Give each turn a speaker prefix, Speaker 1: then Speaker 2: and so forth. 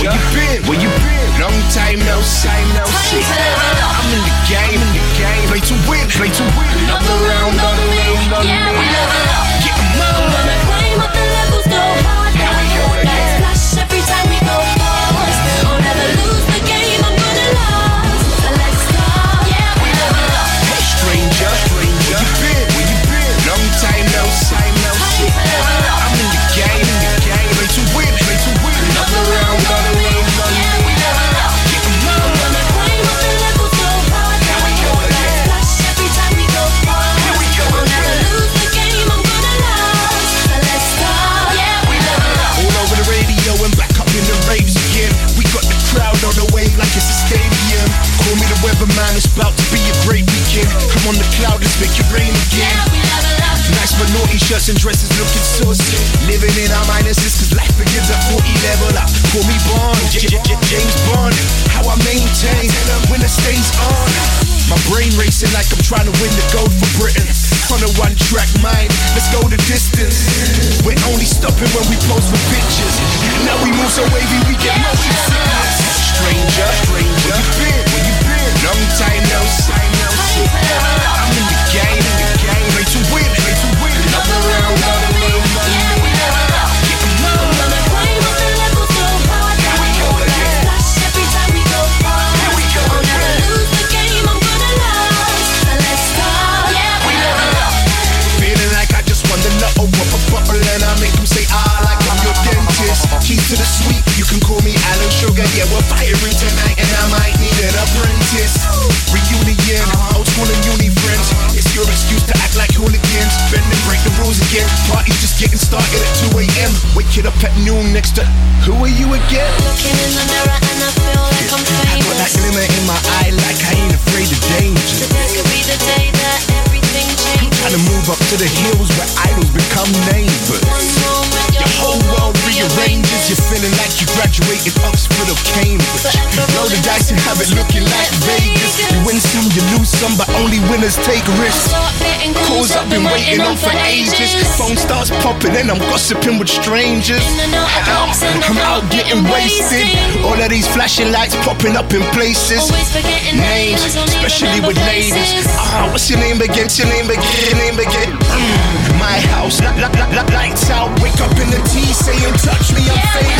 Speaker 1: stranger. Where you been? Long time no see. I'm in the game. Play to win. Another round.
Speaker 2: Yeah, we level up.
Speaker 1: Get 'em up.
Speaker 2: Wanna climb up the levels, go hard. Now we hold that splash every time we go fast. I'll never lose the game, I'm gonna last. So let's start. Yeah, we level up.
Speaker 1: Hey stranger. Where you been? Long time no see. I'm in the game. Play to win. Another round.
Speaker 2: Yeah, we level up.
Speaker 1: Get 'em up.
Speaker 2: Wanna climb up the levels, go hard. Now we hold that splash every time we go fast. I'll never lose the game, I'm gonna last. So let's start. Yeah, we level up.
Speaker 1: All over the radio and back up in the raves again. We got the crowd on the way like it's a stadium. Call me the weatherman, it's about to be a great weekend. I'm on the cloud, let's make it rain again.
Speaker 2: Yeah, we level up.
Speaker 1: Nice but naughty shirts and dresses looking saucy. Living in our minuses cause life begins at 40 level up. Call me Bond, James Bond. How I maintain when the stays on. My brain racing like I'm trying to win the gold for Britain. On a one track mind, let's go the distance. We're only stopping when we pose for pictures. Now we move so wavy we get motion sickness. Stranger, where you been? Long time no see. I'm in the game. Play to win. Another round.
Speaker 2: Yeah, we level up.
Speaker 1: Get 'em up.
Speaker 2: Wanna climb up the levels, go hard. Now we hold that splash every time we go fast. I'll never lose the game, I'm gonna last. So let's start. Yeah, we level up.
Speaker 1: Feeling like I just won the lotto. Pop a bottle and I make them say like I'm your dentist. Keys to the sweet, you can call me Alan Sugar. Yeah, we're firing tonight and I might need an apprentice. Reunion, old school and uni friends. It's your excuse to act like hooligans. Bend and break the rules again. Party's just getting started at 2 a.m. Wake it up at noon next to who are you again?
Speaker 2: Looking in the mirror and I feel like I'm
Speaker 1: I got that
Speaker 2: famous.
Speaker 1: glimmer in my eye like I ain't afraid of danger.
Speaker 2: Today could be the day that everything changes.
Speaker 1: Trying to move up to the hills where idols become neighbors.
Speaker 2: One moment
Speaker 1: Your whole world rearranges. You're feeling like you graduated Oxford or Cambridge. Roll the dice and have it looking like Vegas. You win some, you lose some, but only winners take risks. Calls I've been waiting on for ages. Phone starts popping and I'm gossiping with strangers. I'm out getting wasted. All of these flashing lights popping up in places.
Speaker 2: Always forgetting
Speaker 1: Names, especially with ladies. What's your name again? My house, lights out. Wake up in the tea, saying touch me, I'm famous.